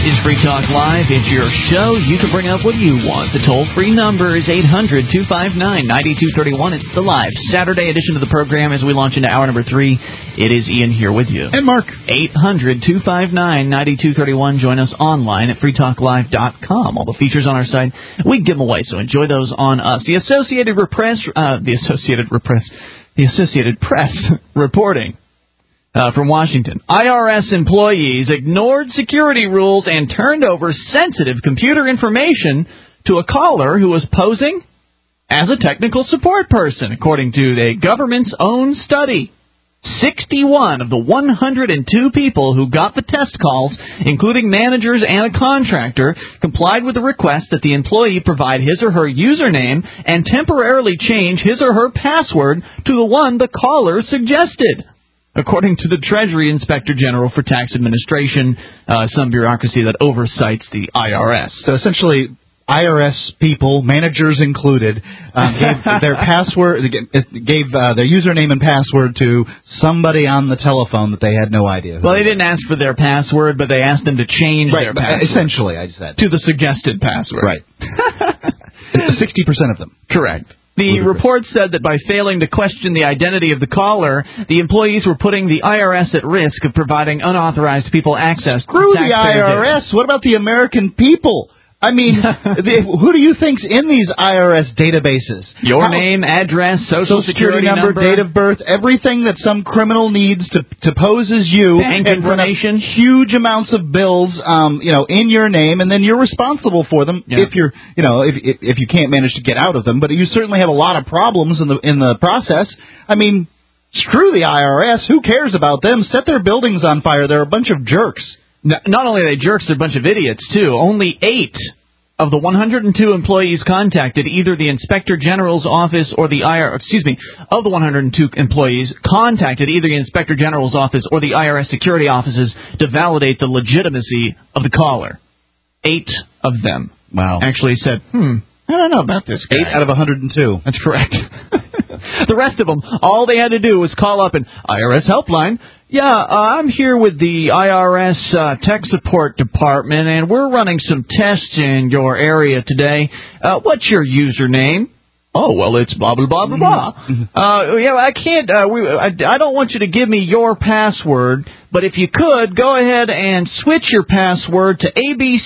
It's Free Talk Live. It's your show. You can bring up what you want. The toll-free number is 800-259-9231. It's the live Saturday edition of the program as we launch into hour number 3. It is Ian here with you. And Mark. 800-259-9231. Join us online at freetalklive.com. All the features on our site, we give them away, so enjoy those on us. The Associated Press reporting. From Washington. IRS employees ignored security rules and turned over sensitive computer information to a caller who was posing as a technical support person, according to the government's own study. 61 of the 102 people who got the test calls, including managers and a contractor, complied with the request that the employee provide his or her username and temporarily change his or her password to the one the caller suggested. According to the Treasury Inspector General for Tax Administration, some bureaucracy that oversights the IRS. So essentially, IRS people, managers included, gave their password, gave their username and password to somebody on the telephone that they had no idea. Well, they didn't ask for their password, but they asked them to change their password. Essentially, I said. To the suggested password. Right. 60% of them. Correct. The report said that by failing to question the identity of the caller, the employees were putting the IRS at risk of providing unauthorized people access to Screw the IRS. What about the American people? I mean, who do you think's in these IRS databases? Your name, address, social security number, date of birth, everything that some criminal needs to pose as you, bank information, huge amounts of bills, in your name, and then you're responsible for them if you're, if you can't manage to get out of them. But you certainly have a lot of problems in the process. I mean, screw the IRS. Who cares about them? Set their buildings on fire. They're a bunch of jerks. Not only are they jerks, they're a bunch of idiots, too. Only 8 of the 102 employees contacted either the Inspector General's office or the of the 102 employees contacted either the Inspector General's office or the IRS security offices to validate the legitimacy of the caller. 8 of them actually said, I don't know about this guy. 8 out of 102. That's correct. The rest of them, all they had to do was call up an IRS helpline. Yeah, I'm here with the IRS tech support department, and we're running some tests in your area today. What's your username? Oh, well, it's blah, blah, blah, blah, blah. I can't, I don't want you to give me your password, but if you could, go ahead and switch your password to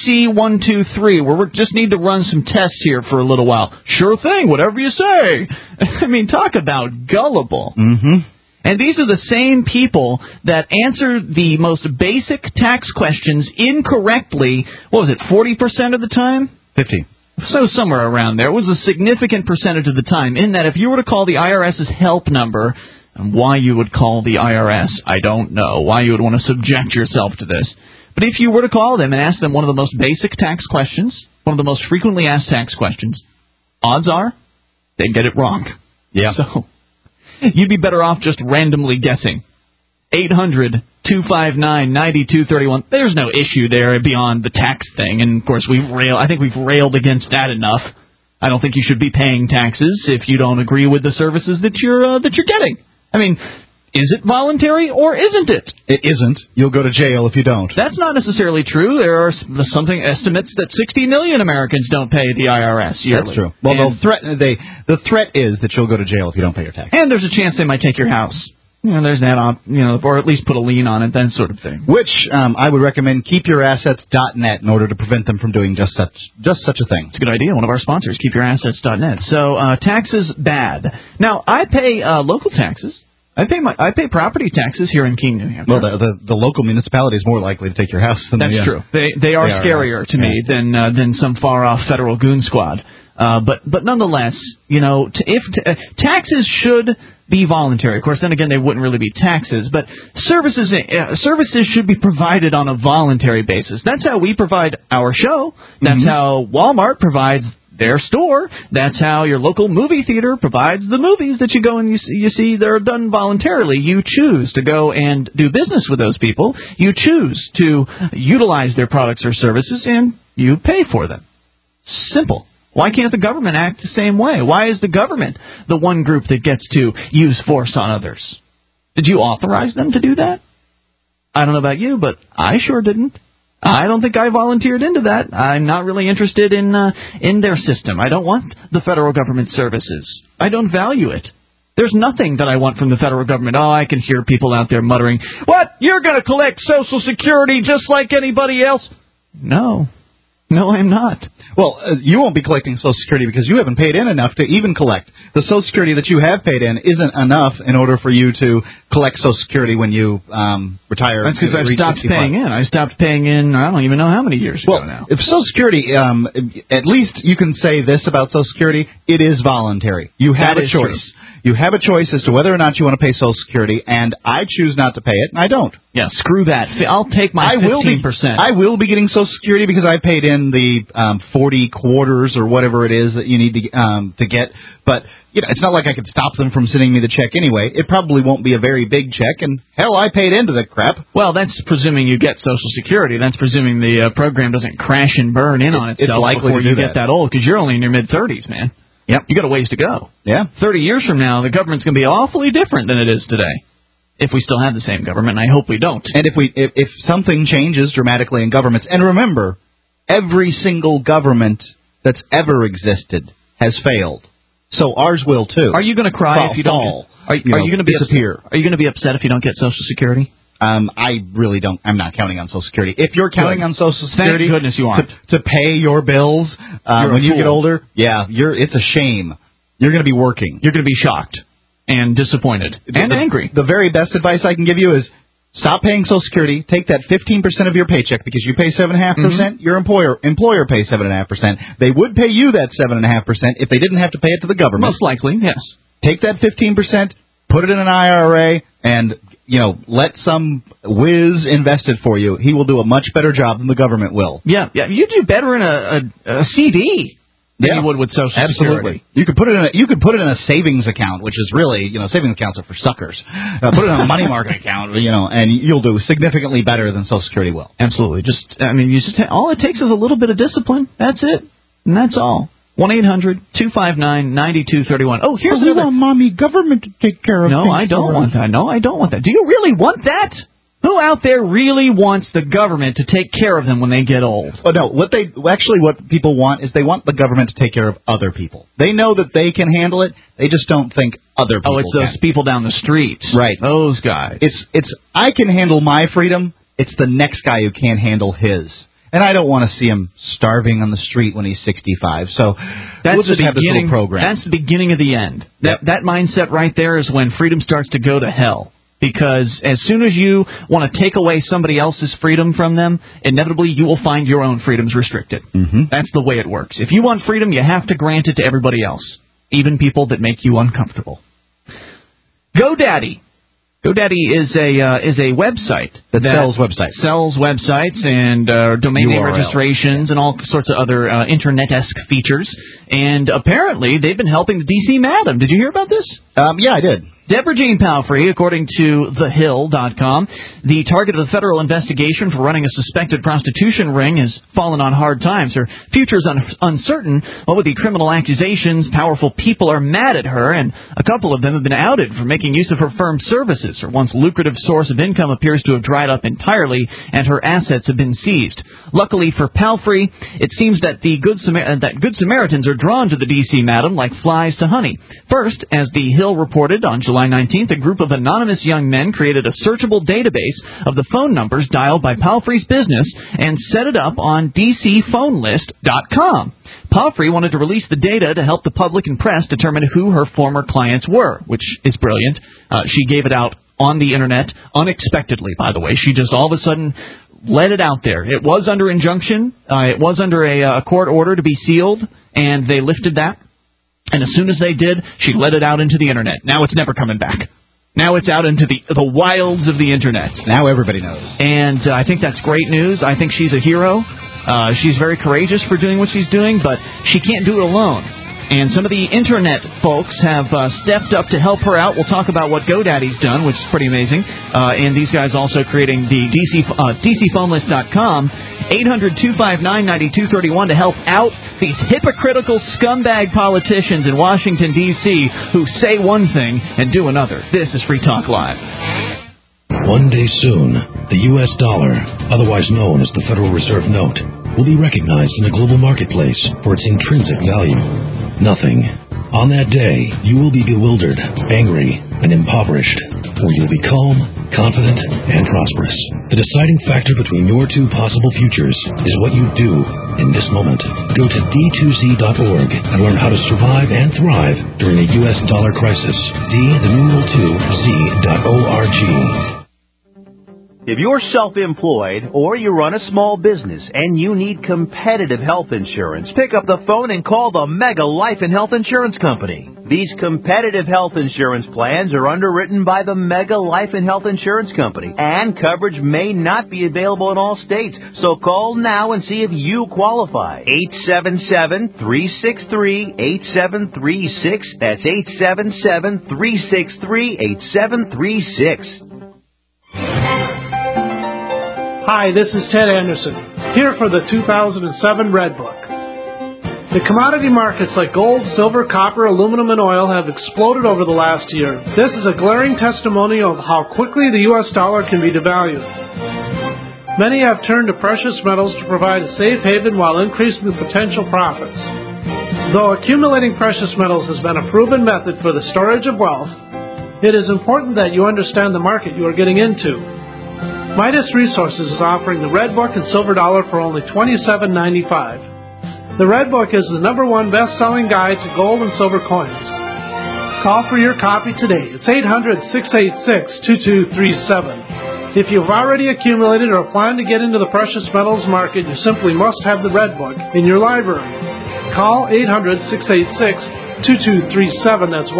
ABC123, where we just need to run some tests here for a little while. Sure thing, whatever you say. I mean, talk about gullible. Mm-hmm. And these are the same people that answer the most basic tax questions incorrectly, 40% of the time? 50. So somewhere around there. It was a significant percentage of the time, in that if you were to call the IRS's help number, and why you would call the IRS, I don't know, why you would want to subject yourself to this. But if you were to call them and ask them one of the most basic tax questions, one of the most frequently asked tax questions, odds are they'd get it wrong. Yeah. So you'd be better off just randomly guessing. 800-259-9231. There's no issue there beyond the tax thing, and of course I think we've railed against that enough. I don't think you should be paying taxes if you don't agree with the services that you're getting. I mean, is it voluntary or isn't it? It isn't. You'll go to jail if you don't. That's not necessarily true. There are estimates that 60 million Americans don't pay the IRS yearly. That's true. Well, the threat is that you'll go to jail if you don't pay your taxes. And there's a chance they might take your house. There's that, or at least put a lien on it, that sort of thing. Which I would recommend keepyourassets.net in order to prevent them from doing just such a thing. It's a good idea. One of our sponsors, keepyourassets.net. So taxes bad. Now I pay local taxes. I pay property taxes here in Keene, New Hampshire. Well, the local municipality is more likely to take your house than that's true. They are scarier to me than some far off federal goon squad. But nonetheless, taxes should be voluntary. Of course, then again, they wouldn't really be taxes, but services should be provided on a voluntary basis. That's how we provide our show. That's how Walmart provides their store. That's how your local movie theater provides the movies that you go and you see. They're done voluntarily. You choose to go and do business with those people. You choose to utilize their products or services, and you pay for them. Simple. Why can't the government act the same way? Why is the government the one group that gets to use force on others? Did you authorize them to do that? I don't know about you, but I sure didn't. I don't think I volunteered into that. I'm not really interested in their system. I don't want the federal government services. I don't value it. There's nothing that I want from the federal government. Oh, I can hear people out there muttering, "What? You're going to collect Social Security just like anybody else?" No, I'm not. Well, you won't be collecting Social Security because you haven't paid in enough to even collect. The Social Security that you have paid in isn't enough in order for you to collect Social Security when you retire. That's because I've stopped paying in. I stopped paying in, I don't even know how many years ago now. If Social Security, at least you can say this about Social Security, it is voluntary. You have a choice. True. You have a choice as to whether or not you want to pay Social Security, and I choose not to pay it, and I don't. Yeah, screw that. I'll take my 15%. I will be getting Social Security because I paid in the 40 quarters or whatever it is that you need to get. But it's not like I could stop them from sending me the check anyway. It probably won't be a very big check, and hell, I paid into the crap. Well, that's presuming you get Social Security. That's presuming the program doesn't crash and burn in on itself before you get that old, because you're only in your mid-30s, man. Yep. You got a ways to go. Yeah. 30 years from now, the government's going to be awfully different than it is today. If we still have the same government, and I hope we don't. And if something changes dramatically in governments, and remember, every single government that's ever existed has failed. So ours will too. Are you going to cry if you don't? Are you going to disappear? Are you going to be upset if you don't get Social Security? I really don't. I'm not counting on Social Security. If you're counting on Social Security, thank goodness you aren't. To pay your bills when you get older, it's a shame. You're going to be working. You're going to be shocked and disappointed and angry. The very best advice I can give you is stop paying Social Security. Take that 15% of your paycheck because you pay 7.5%. Your employer pays 7.5%. They would pay you that 7.5% if they didn't have to pay it to the government. Most likely, yes. Take that 15%, put it in an IRA, and let some whiz invest it for you. He will do a much better job than the government will. Yeah. You do better in a CD than you would with Social Security. You could put it in a savings account, which is really, savings accounts are for suckers. Put it in a money market account, and you'll do significantly better than Social Security will. Absolutely. All it takes is a little bit of discipline. That's it, and that's all. 1-800-259-9231. Oh, here's another. We want mommy government to take care of. No, I don't want that. No, I don't want that. Do you really want that? Who out there really wants the government to take care of them when they get old? Oh, no. What people want is they want the government to take care of other people. They know that they can handle it. They just don't think other people can. Oh, it's those people down the streets. Right. Those guys. It's I can handle my freedom. It's the next guy who can't handle his. And I don't want to see him starving on the street when he's 65. So we'll just have this little program. That's the beginning of the end. That mindset right there is when freedom starts to go to hell. Because as soon as you want to take away somebody else's freedom from them, inevitably you will find your own freedoms restricted. Mm-hmm. That's the way it works. If you want freedom, you have to grant it to everybody else, even people that make you uncomfortable. GoDaddy. GoDaddy is a website that sells websites. Sells websites and domain name registrations and all sorts of other internet-esque features. And apparently they've been helping the D.C. Madam. Did you hear about this? Yeah, I did. Deborah Jean Palfrey, according to TheHill.com, the target of the federal investigation for running a suspected prostitution ring has fallen on hard times. Her future is uncertain. What with the criminal accusations, powerful people are mad at her, and a couple of them have been outed for making use of her firm's services. Her once lucrative source of income appears to have dried up entirely, and her assets have been seized. Luckily for Palfrey, it seems that the Good Samaritans are drawn to the D.C. Madam like flies to honey. First, as The Hill reported on July 19th, a group of anonymous young men created a searchable database of the phone numbers dialed by Palfrey's business and set it up on DCPhoneList.com. Palfrey wanted to release the data to help the public and press determine who her former clients were, which is brilliant. She gave it out on the Internet unexpectedly, by the way. She just all of a sudden let it out there. It was under injunction. It was under a court order to be sealed, and they lifted that. And as soon as they did, she let it out into the Internet. Now it's never coming back. Now it's out into the wilds of the Internet. Now everybody knows. And I think that's great news. I think she's a hero. She's very courageous for doing what she's doing, but she can't do it alone. And some of the Internet folks have stepped up to help her out. We'll talk about what GoDaddy's done, which is pretty amazing. And these guys also creating the DCPhoneList.com. 800-259-9231 to help out these hypocritical scumbag politicians in Washington, D.C. who say one thing and do another. This is Free Talk Live. One day soon, the U.S. dollar otherwise known as the Federal Reserve Note, will be recognized in the global marketplace for its intrinsic value. Nothing. On that day, you will be bewildered, angry, and impoverished, or you'll be calm, confident, and prosperous. The deciding factor between your two possible futures is what you do in this moment. Go to d2z.org and learn how to survive and thrive during a U.S. dollar crisis. D2z.org. If you're self-employed or you run a small business and you need competitive health insurance, pick up the phone and call the Mega Life and Health Insurance Company. These competitive health insurance plans are underwritten by the Mega Life and Health Insurance Company, and coverage may not be available in all states. So call now and see if you qualify. 877-363-8736. That's 877-363-8736. Hi, this is Ted Anderson, here for the 2007 Red Book. The commodity markets like gold, silver, copper, aluminum, and oil have exploded over the last year. This is a glaring testimonial of how quickly the U.S. dollar can be devalued. Many have turned to precious metals to provide a safe haven while increasing the potential profits. Though accumulating precious metals has been a proven method for the storage of wealth, it is important that you understand the market you are getting into. Midas Resources is offering the Red Book and Silver Dollar for only $27.95. The Red Book is the #1 best-selling guide to gold and silver coins. Call for your copy today. It's 800-686-2237. If you've already accumulated or plan to get into the precious metals market, you simply must have the Red Book in your library. Call 800-686-2237. That's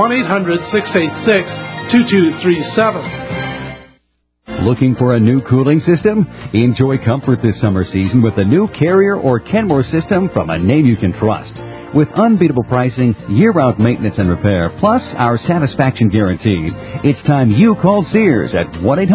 1-800-686-2237. Looking for a new cooling system? Enjoy comfort this summer season with the new Carrier or Kenmore system from a name you can trust. With unbeatable pricing, year-round maintenance and repair, plus our satisfaction guarantee, it's time you called Sears at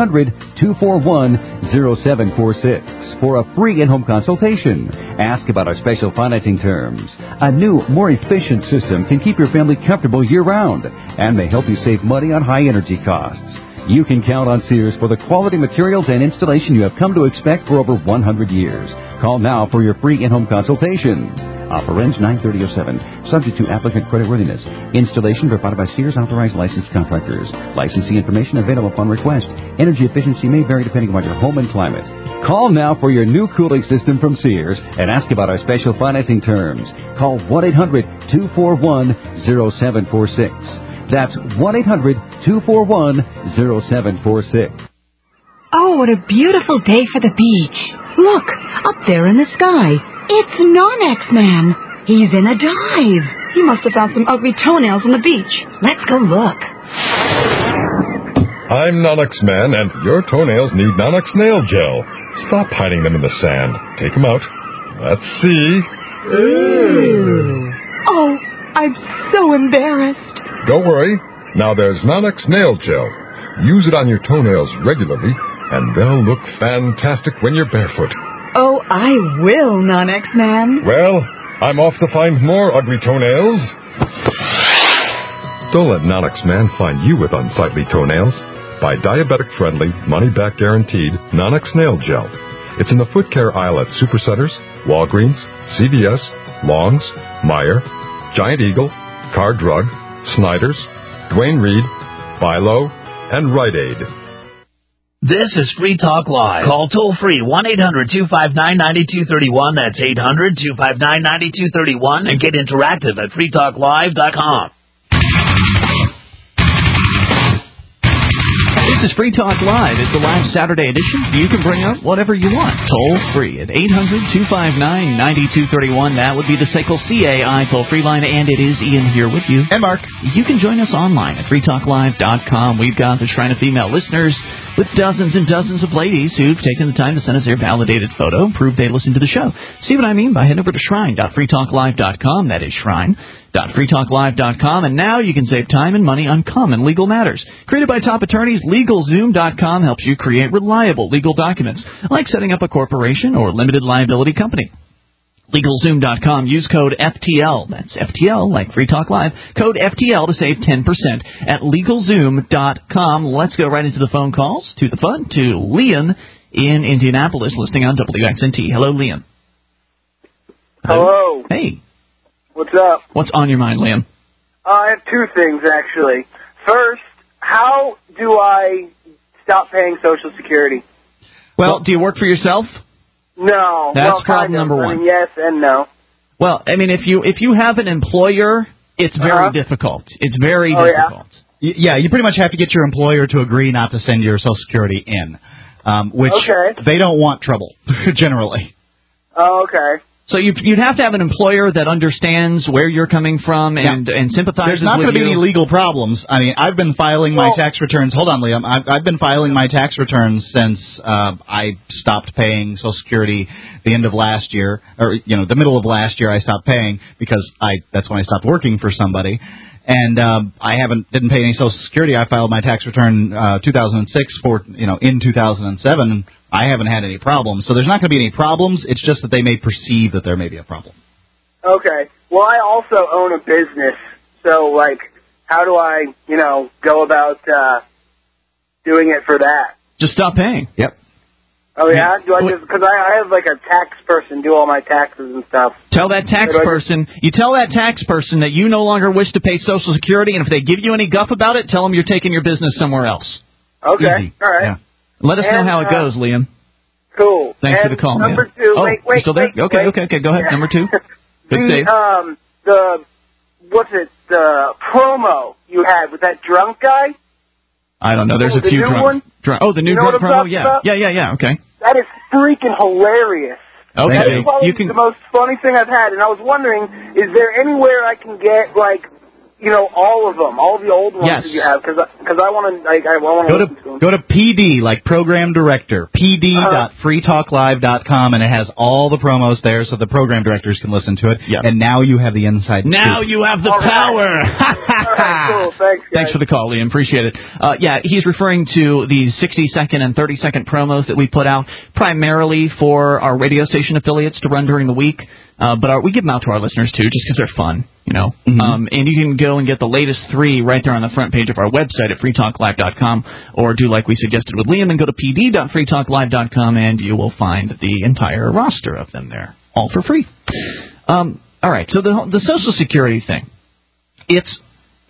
1-800-241-0746 for a free in-home consultation. Ask about our special financing terms. A new, more efficient system can keep your family comfortable year-round and may help you save money on high energy costs. You can count on Sears for the quality materials and installation you have come to expect for over 100 years. Call now for your free in-home consultation. Offer ends 9/30/07. Subject to applicant creditworthiness. Installation provided by Sears authorized licensed contractors. Licensee information available upon request. Energy efficiency may vary depending on your home and climate. Call now for your new cooling system from Sears and ask about our special financing terms. Call 1-800-241-0746. That's 1-800-241-0746. Oh, what a beautiful day for the beach. Look, up there in the sky. It's Non-X Man. He's in a dive. He must have found some ugly toenails on the beach. Let's go look. I'm Non-X Man, and your toenails need Non-X Nail Gel. Stop hiding them in the sand. Take them out. Let's see. Ooh. Oh, I'm so embarrassed. Don't worry. Now there's Non-X Nail Gel. Use it on your toenails regularly, and they'll look fantastic when you're barefoot. Oh, I will, Non-X Man. Well, I'm off to find more ugly toenails. Don't let Non-X Man find you with unsightly toenails. Buy diabetic-friendly, money-back guaranteed Non-X Nail Gel. It's in the foot care aisle at Supercenters, Walgreens, CVS, Long's, Meijer, Giant Eagle, Car Drug, Snyder's, Dwayne Reed, Bilo, and Rite Aid. This is Free Talk Live. Call toll-free 1-800-259-9231. That's 800-259-9231. And get interactive at freetalklive.com. This is Free Talk Live. It's a live Saturday edition. You can bring up whatever you want. Toll-free at 800-259-9231. That would be the SACL CAI toll-free line, and it is Ian here with you. And Mark. You can join us online at freetalklive.com. We've got the Shrine of Female listeners with dozens and dozens of ladies who've taken the time to send us their validated photo and prove they listen to the show. See what I mean by heading over to shrine.freetalklive.com. That is shrine.freetalklive.com. And now you can save time and money on common legal matters. Created by top attorneys, LegalZoom.com helps you create reliable legal documents, like setting up a corporation or limited liability company. LegalZoom.com. Use code FTL. That's FTL, like Free Talk Live. Code FTL to save 10% at LegalZoom.com. Let's go right into the phone calls, to the fun, to Leon in Indianapolis, listening on WXNT. Hello, Liam. Hello. Hey. What's up? What's on your mind, Liam? I have two things, actually. First, how do I stop paying Social Security? Well, do you work for yourself? No. That's problem number one. I mean, yes and no. Well, I mean, if you have an employer, it's very difficult. It's very difficult. Yeah, you pretty much have to get your employer to agree not to send your Social Security in, which they don't want trouble, generally. Oh, okay. So you'd have to have an employer that understands where you're coming from and sympathizes with you. There's not going to be any legal problems. I mean, I've been filing my tax returns. Hold on, Liam. I've been filing my tax returns since I stopped paying Social Security the end of last year, or the middle of last year. I stopped paying because that's when I stopped working for somebody. And I didn't pay any Social Security. I filed my tax return 2006 for in 2007. I haven't had any problems, so there's not going to be any problems. It's just that they may perceive that there may be a problem. Okay. Well, I also own a business, so how do I go about doing it for that? Just stop paying. Yep. Oh yeah, because I have a tax person do all my taxes and stuff. Tell that tax person that you no longer wish to pay Social Security, and if they give you any guff about it, tell them you're taking your business somewhere else. Okay, easy. All right. Yeah. Let us know how it goes, Liam. Cool. Thanks for the call, man. Number two. Wait, still there? Okay. Go ahead. Yeah. Number two. Good save. The promo you had with that drunk guy? I don't know. There's a few drunk. The new drunk promo. Yeah. Okay. That is freaking hilarious. Okay. That is probably the most funny thing I've had, and I was wondering, is there anywhere I can get all of them, all of the old ones that you have? Because I want to go to PD, like Program Director, pd.freetalklive.com, and it has all the promos there, so the program directors can listen to it. Yep. And now you have the inside scoop. Now you have the power. All right, cool. Thanks, guys. Thanks for the call, Liam. Appreciate it. He's referring to the 60-second and 30-second promos that we put out primarily for our radio station affiliates to run during the week. But we give them out to our listeners, too, just because they're fun, Mm-hmm. And you can go and get the latest 3 right there on the front page of our website at freetalklive.com, or do like we suggested with Liam and go to pd.freetalklive.com, and you will find the entire roster of them there, all for free. All right, so the Social Security thing, it's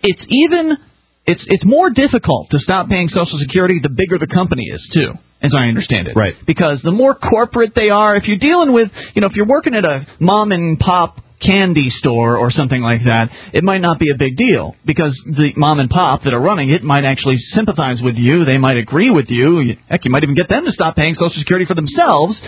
more difficult to stop paying Social Security the bigger the company is, too, as I understand it. Right. Because the more corporate they are, if you're dealing with, if you're working at a mom-and-pop candy store or something like that, it might not be a big deal, because the mom-and-pop that are running it might actually sympathize with you. They might agree with you. Heck, you might even get them to stop paying Social Security for themselves.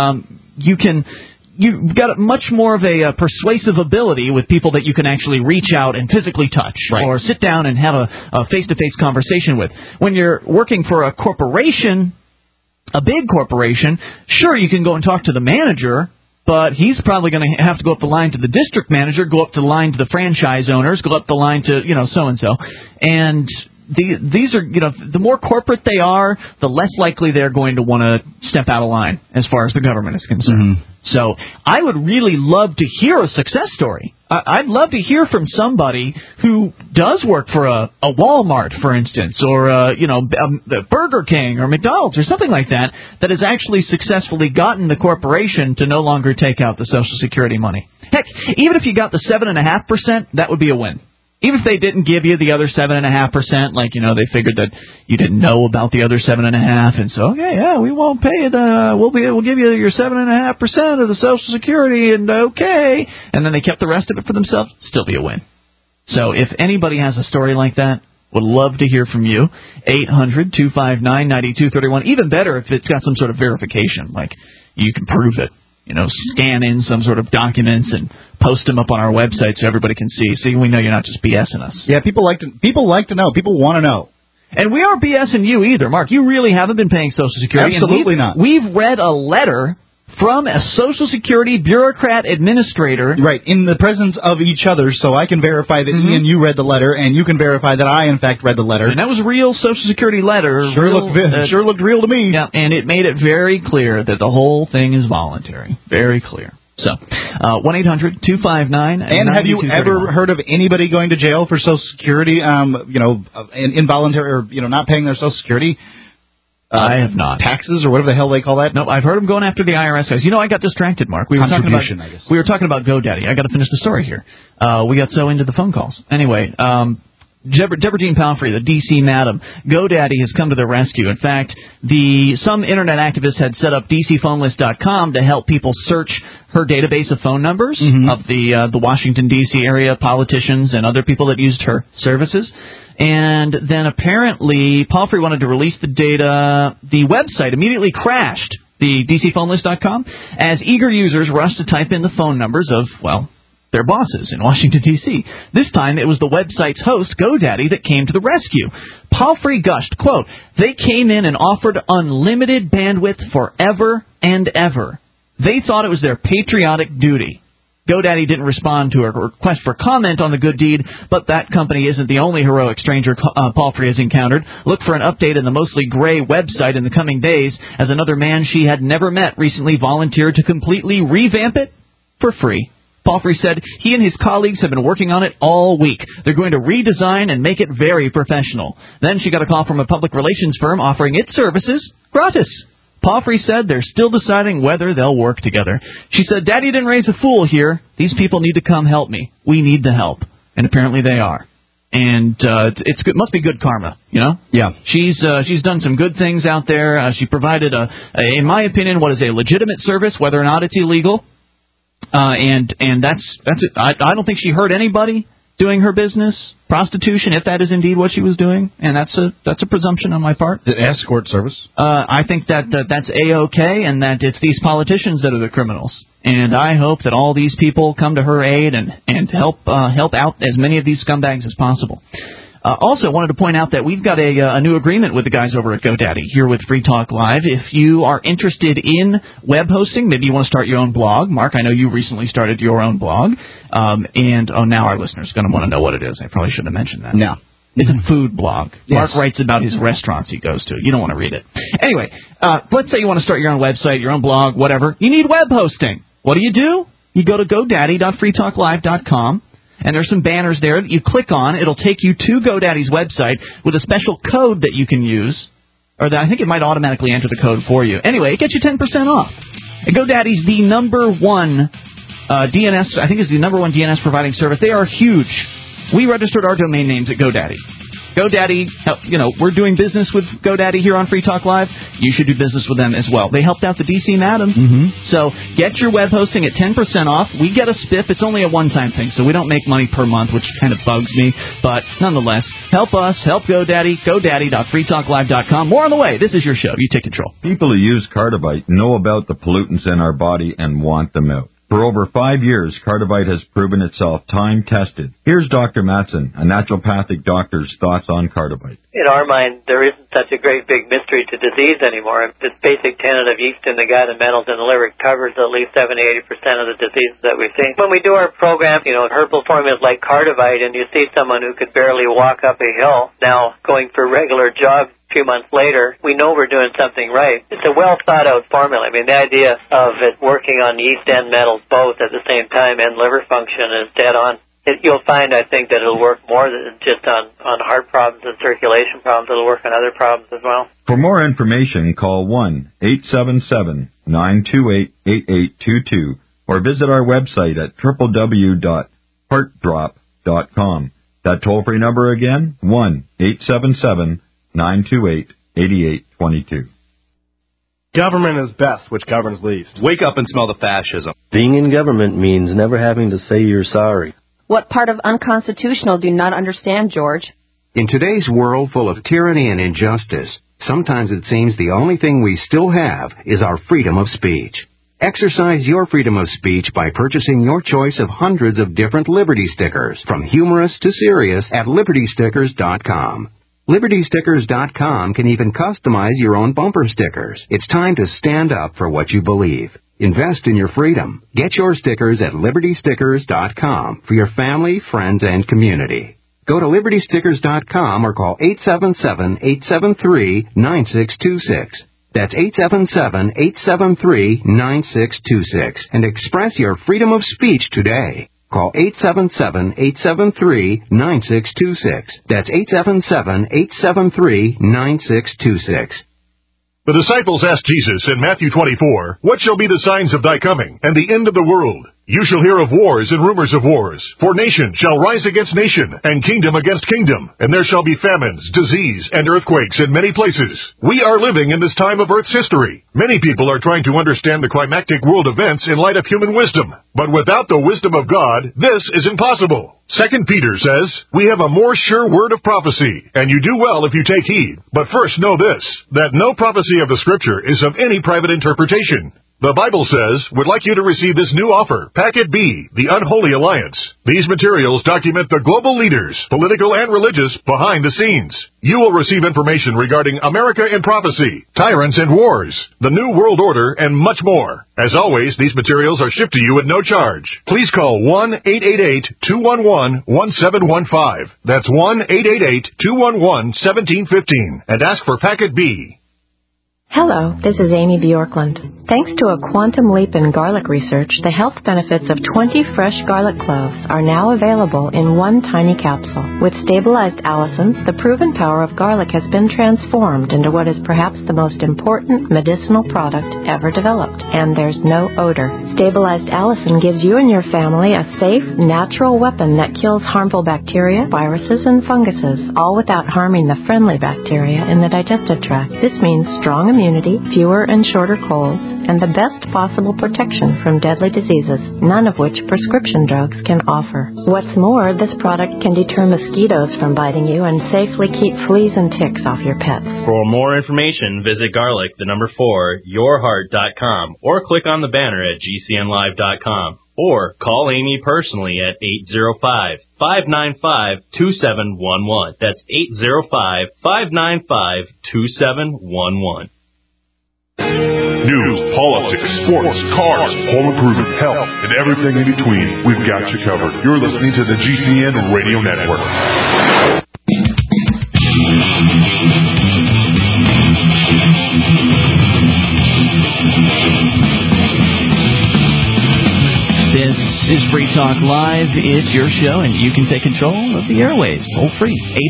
You've got much more of a persuasive ability with people that you can actually reach out and physically touch, or sit down and have a face-to-face conversation with. When you're working for a corporation, a big corporation, sure, you can go and talk to the manager, but he's probably going to have to go up the line to the district manager, go up the line to the franchise owners, go up the line to, so-and-so. And these are, the more corporate they are, the less likely they're going to want to step out of line as far as the government is concerned. Mm-hmm. So I would really love to hear a success story. I'd love to hear from somebody who does work for a Walmart, for instance, or Burger King or McDonald's or something like that has actually successfully gotten the corporation to no longer take out the Social Security money. Heck, even if you got the 7.5%, that would be a win. Even if they didn't give you the other 7.5%, they figured that you didn't know about the other 7.5%, and so we won't pay it. We'll give you your 7.5% of the Social Security, and okay, and then they kept the rest of it for themselves. Still be a win. So if anybody has a story like that, would love to hear from you. 800-259-9231. Even better if it's got some sort of verification, like you can prove it. Scan in some sort of documents and post them up on our website so everybody can see. So we know you're not just BSing us. Yeah, people like to know. People want to know. And we aren't BSing you either, Mark. You really haven't been paying Social Security. Absolutely not. We've read a letter from a Social Security bureaucrat administrator. Right, in the presence of each other, so I can verify that Ian, you read the letter, and you can verify that I, in fact, read the letter. And that was a real Social Security letter. Sure looked real to me. Yeah, and it made it very clear that the whole thing is voluntary. Very clear. So, 1-800-259-9231. And have you ever heard of anybody going to jail for Social Security, involuntary, or, not paying their Social Security? I have not. Taxes or whatever the hell they call that? No, I've heard them going after the IRS guys. I got distracted, Mark. We were talking about GoDaddy. I got to finish the story here. We got so into the phone calls. Anyway, Deborah Jean Palfrey, the D.C. madam, GoDaddy has come to their rescue. In fact, some Internet activists had set up DCPhoneList.com to help people search her database of phone numbers of the Washington, D.C. area politicians and other people that used her services. And then apparently Palfrey wanted to release the data. The website immediately crashed, the DCPhoneList.com, as eager users rushed to type in the phone numbers of, their bosses in Washington, D.C. This time it was the website's host, GoDaddy, that came to the rescue. Palfrey gushed, quote, "They came in and offered unlimited bandwidth forever and ever. They thought it was their patriotic duty." GoDaddy didn't respond to a request for comment on the good deed, but that company isn't the only heroic stranger Palfrey has encountered. Look for an update on the mostly gray website in the coming days, as another man she had never met recently volunteered to completely revamp it for free. Palfrey said he and his colleagues have been working on it all week. They're going to redesign and make it very professional. Then she got a call from a public relations firm offering its services gratis. Palfrey said they're still deciding whether they'll work together. She said, "Daddy didn't raise a fool here. These people need to come help me. We need the help." And apparently they are. And it must be good karma, Yeah. She's done some good things out there. She provided, in my opinion, what is a legitimate service, whether or not it's illegal. And that's it. I don't think she hurt anybody doing her business, prostitution, if that is indeed what she was doing, and that's a presumption on my part. The escort service? I think that's A-OK, and that it's these politicians that are the criminals. And I hope that all these people come to her aid and help out as many of these scumbags as possible. Also, wanted to point out that we've got a new agreement with the guys over at GoDaddy here with Free Talk Live. If you are interested in web hosting, maybe you want to start your own blog. Mark, I know you recently started your own blog. Now our listeners are going to want to know what it is. I probably shouldn't have mentioned that. No. It's a food blog. Yes. Mark writes about his restaurants he goes to. You don't want to read it. Anyway, let's say you want to start your own website, your own blog, whatever. You need web hosting. What do? You go to GoDaddy.freetalklive.com. And there's some banners there that you click on. It'll take you to GoDaddy's website with a special code that you can use. Or I think it might automatically enter the code for you. Anyway, it gets you 10% off. And GoDaddy's the number one DNS, I think is the number one DNS providing service. They are huge. We registered our domain names at GoDaddy. GoDaddy, we're doing business with GoDaddy here on Free Talk Live. You should do business with them as well. They helped out the D.C. madam. Mm-hmm. So get your web hosting at 10% off. We get a spiff. It's only a one-time thing, so we don't make money per month, which kind of bugs me. But nonetheless, help us, help GoDaddy, GoDaddy.freetalklive.com. More on the way. This is your show. You take control. People who use Cardivite know about the pollutants in our body and want them out. For over 5 years, Cardivite has proven itself time-tested. Here's Dr. Matson, a naturopathic doctor's thoughts on Cardivite. In our mind, there isn't such a great big mystery to disease anymore. This basic tenet of yeast in the gut and metals in the liver covers at least 70-80% of the diseases that we see. When we do our program, herbal formulas like Cardivite, and you see someone who could barely walk up a hill now going for regular jogs, a few months later, we know we're doing something right. It's a well-thought-out formula. I mean, the idea of it working on yeast and metals both at the same time and liver function is dead on. You'll find, I think, that it'll work more than just on heart problems and circulation problems. It'll work on other problems as well. For more information, call 1-877-928-8822 or visit our website at www.heartdrop.com. That toll-free number again, 1-877-928-8822. Government is best, which governs least. Wake up and smell the fascism. Being in government means never having to say you're sorry. What part of unconstitutional do you not understand, George? In today's world full of tyranny and injustice, sometimes it seems the only thing we still have is our freedom of speech. Exercise your freedom of speech by purchasing your choice of hundreds of different Liberty stickers, from humorous to serious, at LibertyStickers.com. LibertyStickers.com can even customize your own bumper stickers. It's time to stand up for what you believe. Invest in your freedom. Get your stickers at LibertyStickers.com for your family, friends, and community. Go to LibertyStickers.com or call 877-873-9626. That's 877-873-9626 and express your freedom of speech today. Call 877-873-9626. That's 877-873-9626. The disciples asked Jesus in Matthew 24, "What shall be the signs of thy coming, and the end of the world? You shall hear of wars and rumors of wars. For nation shall rise against nation, and kingdom against kingdom. And there shall be famines, disease, and earthquakes in many places." We are living in this time of Earth's history. Many people are trying to understand the climactic world events in light of human wisdom. But without the wisdom of God, this is impossible. 2 Peter says, "We have a more sure word of prophecy, and you do well if you take heed. But first know this, that no prophecy of the Scripture is of any private interpretation." The Bible says, "Would like you to receive this new offer, Packet B, the Unholy Alliance." These materials document the global leaders, political and religious, behind the scenes. You will receive information regarding America in prophecy, tyrants and wars, the New World Order, and much more. As always, these materials are shipped to you at no charge. Please call 1-888-211-1715. That's 1-888-211-1715, and ask for Packet B. Hello, this is Amy Bjorklund. Thanks to a quantum leap in garlic research, the health benefits of 20 fresh garlic cloves are now available in one tiny capsule. With stabilized allicin, the proven power of garlic has been transformed into what is perhaps the most important medicinal product ever developed, and there's no odor. Stabilized allicin gives you and your family a safe, natural weapon that kills harmful bacteria, viruses, and funguses, all without harming the friendly bacteria in the digestive tract. This means strong immunity, fewer and shorter colds, and the best possible protection from deadly diseases, none of which prescription drugs can offer. What's more, this product can deter mosquitoes from biting you and safely keep fleas and ticks off your pets. For more information, visit garlic4yourheart.com or click on the banner at gcnlive.com. Or call Amy personally at 805-595-2711. That's 805-595-2711. News, politics, sports, cars, home improvement, health, and everything in between. We've got you covered. You're listening to the GCN Radio Network. This is Free Talk Live. It's your show, and you can take control of the airwaves. Toll free.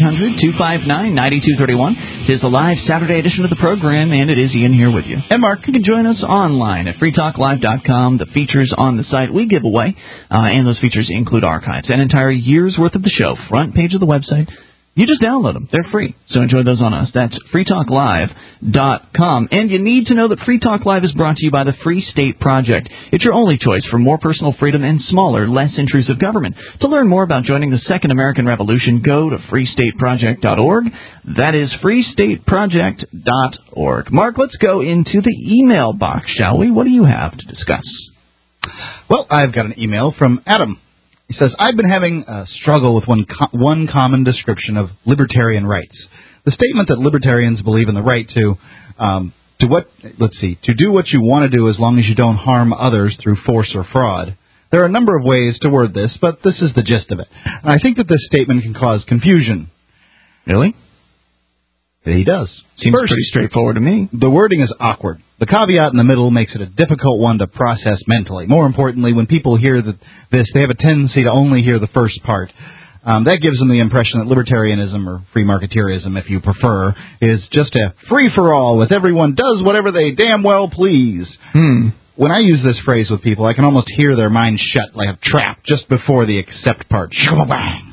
800-259-9231. It is the live Saturday edition of the program, and it is Ian here with you. And Mark, you can join us online at freetalklive.com. The features on the site we give away, and those features include archives. An entire year's worth of the show. Front page of the website. You just download them. They're free. So enjoy those on us. That's freetalklive.com. And you need to know that Free Talk Live is brought to you by the Free State Project. It's your only choice for more personal freedom and smaller, less intrusive government. To learn more about joining the Second American Revolution, go to freestateproject.org. That is freestateproject.org. Mark, let's go into the email box, shall we? What do you have to discuss? Well, I've got an email from Adam. He says, I've been having a struggle with one common description of libertarian rights. The statement that libertarians believe in the right to do what you want to do as long as you don't harm others through force or fraud. There are a number of ways to word this, but this is the gist of it. And I think that this statement can cause confusion. Really? He does. Seems pretty straightforward to me. The wording is awkward. The caveat in the middle makes it a difficult one to process mentally. More importantly, when people hear this, they have a tendency to only hear the first part. That gives them the impression that libertarianism, or free marketeerism, if you prefer, is just a free-for-all with everyone does whatever they damn well please. When I use this phrase with people, I can almost hear their minds shut like a trap just before the accept part. Bang.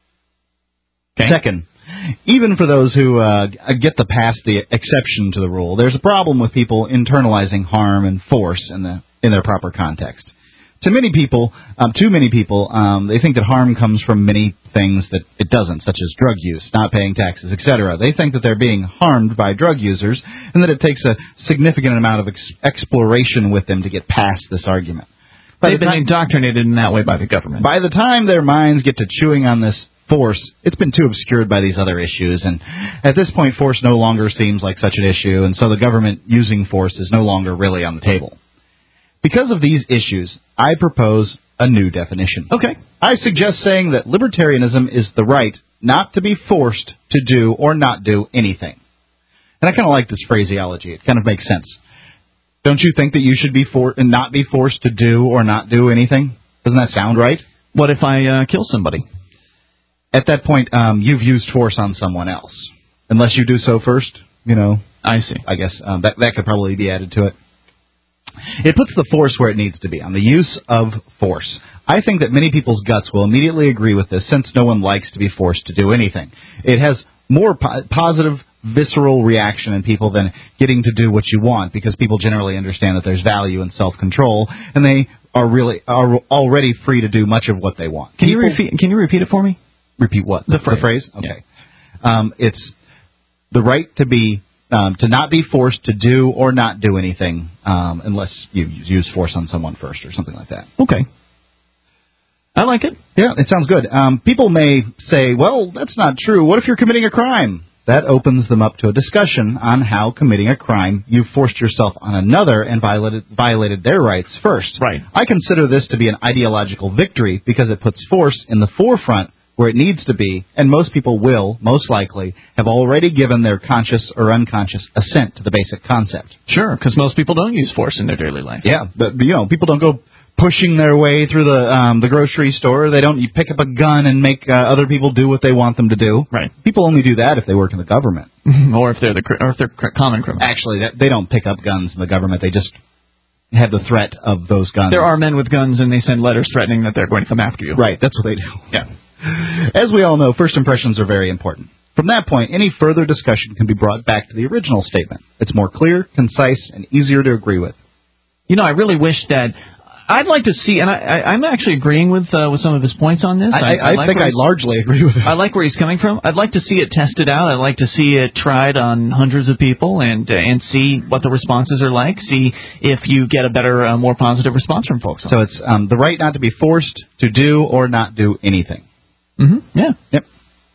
Okay. Second, even for those who get past the exception to the rule, there's a problem with people internalizing harm and force in their proper context. Too many people, they think that harm comes from many things that it doesn't, such as drug use, not paying taxes, etc. They think that they're being harmed by drug users and that it takes a significant amount of exploration with them to get past this argument. They've been indoctrinated in that way by the government. By the time their minds get to chewing on this force, it's been too obscured by these other issues, and at this point force no longer seems like such an issue, and so the government using force is no longer really on the table. Because of these issues, I propose a new definition. Okay. I suggest saying that libertarianism is the right not to be forced to do or not do anything. And I kind of like this phraseology. It kind of makes sense. Don't you think that you should be not be forced to do or not do anything? Doesn't that sound right? What if I kill somebody? At that point, you've used force on someone else. Unless you do so first, I see. I guess that could probably be added to it. It puts the force where it needs to be, on the use of force. I think that many people's guts will immediately agree with this, since no one likes to be forced to do anything. It has more positive, visceral reaction in people than getting to do what you want, because people generally understand that there's value in self-control, and they are already free to do much of what they want. Can you repeat it for me? Repeat what? The phrase. Okay. Yeah. It's the right to be to not be forced to do or not do anything unless you use force on someone first or something like that. Okay. I like it. Yeah, it sounds good. People may say, well, that's not true. What if you're committing a crime? That opens them up to a discussion on how committing a crime you forced yourself on another and violated their rights first. Right. I consider this to be an ideological victory because it puts force in the forefront where it needs to be, and most people will, most likely, have already given their conscious or unconscious assent to the basic concept. Sure, because most people don't use force in their daily life. Yeah, but people don't go pushing their way through the grocery store. They don't pick up a gun and make other people do what they want them to do. Right. People only do that if they work in the government, or if they're common criminals. Actually, they don't pick up guns in the government. They just have the threat of those guns. There are men with guns, and they send letters threatening that they're going to come after you. Right. That's what they do. Yeah. As we all know, first impressions are very important. From that point, any further discussion can be brought back to the original statement. It's more clear, concise, and easier to agree with. You know, I really wish that I'd like to see, and I'm actually agreeing with some of his points on this. I think I largely agree with him. I like where he's coming from. I'd like to see it tested out. I'd like to see it tried on hundreds of people and see what the responses are like, see if you get a better, more positive response from folks. So it's the right not to be forced to do or not do anything. Mm-hmm. Yeah. Yep.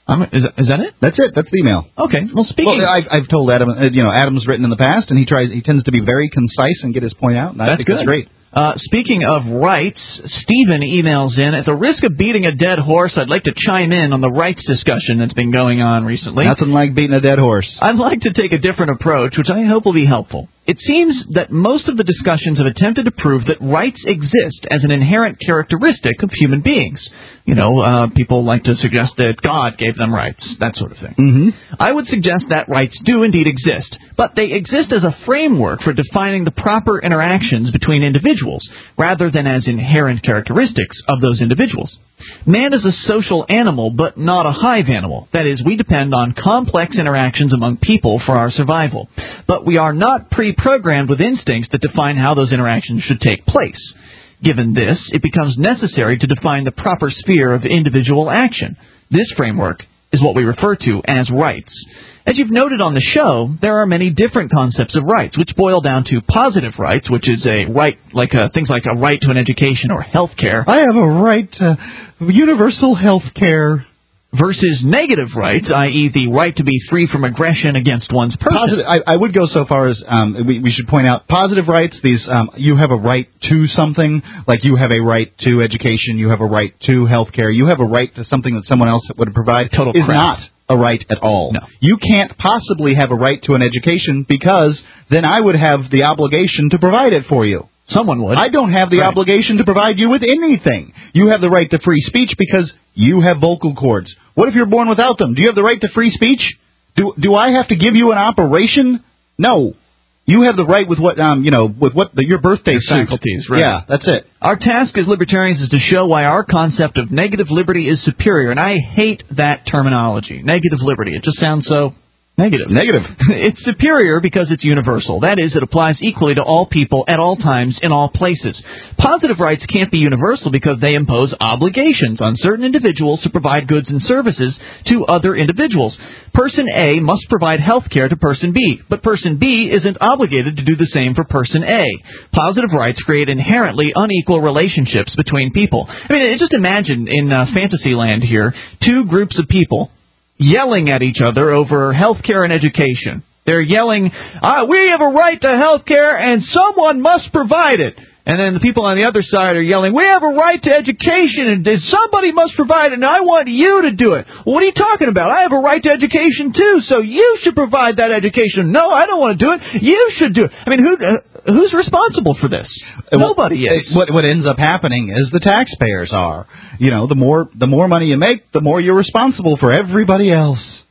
Is that it? That's it. That's the email. Okay. Well, speaking. I've told Adam. Adam's written in the past, and he tends to be very concise and get his point out. And I think good. That's great. Speaking of rights, Stephen emails in, at the risk of beating a dead horse, I'd like to chime in on the rights discussion that's been going on recently. Nothing like beating a dead horse. I'd like to take a different approach, which I hope will be helpful. It seems that most of the discussions have attempted to prove that rights exist as an inherent characteristic of human beings. You know, people like to suggest that God gave them rights, that sort of thing. Mm-hmm. I would suggest that rights do indeed exist, but they exist as a framework for defining the proper interactions between individuals, rather than as inherent characteristics of those individuals. Man is a social animal, but not a hive animal. That is, we depend on complex interactions among people for our survival. But we are not pre-programmed with instincts that define how those interactions should take place. Given this, it becomes necessary to define the proper sphere of individual action. This framework is what we refer to as rights. As you've noted on the show, there are many different concepts of rights, which boil down to positive rights, which is a right, like things like a right to an education or health care. I have a right to universal health care. Versus negative rights, i.e. the right to be free from aggression against one's person. I would go so far as we should point out positive rights. These you have a right to something, like you have a right to education, you have a right to health care, you have a right to something that someone else would provide. Total is crap. Not a right at all. No. You can't possibly have a right to an education because then I would have the obligation to provide it for you. Someone would. I don't have the obligation to provide you with anything. You have the right to free speech because you have vocal cords. What if you're born without them? Do you have the right to free speech? Do I have to give you an operation? No. You have the right with what your birthday faculties, right? Yeah, that's it. Our task as libertarians is to show why our concept of negative liberty is superior, and I hate that terminology, negative liberty. It just sounds so negative. It's superior because it's universal. That is, it applies equally to all people at all times in all places. Positive rights can't be universal because they impose obligations on certain individuals to provide goods and services to other individuals. Person A must provide health care to person B, but person B isn't obligated to do the same for person A. Positive rights create inherently unequal relationships between people. I mean, just imagine in Fantasyland here, two groups of people yelling at each other over health care and education. They're yelling, we have a right to health care and someone must provide it. And then the people on the other side are yelling, we have a right to education and somebody must provide it and I want you to do it. Well, what are you talking about? I have a right to education too, so you should provide that education. No, I don't want to do it. You should do it. I mean, who's responsible for this? Nobody is. What ends up happening is the taxpayers are. You know, the more money you make, the more you're responsible for everybody else.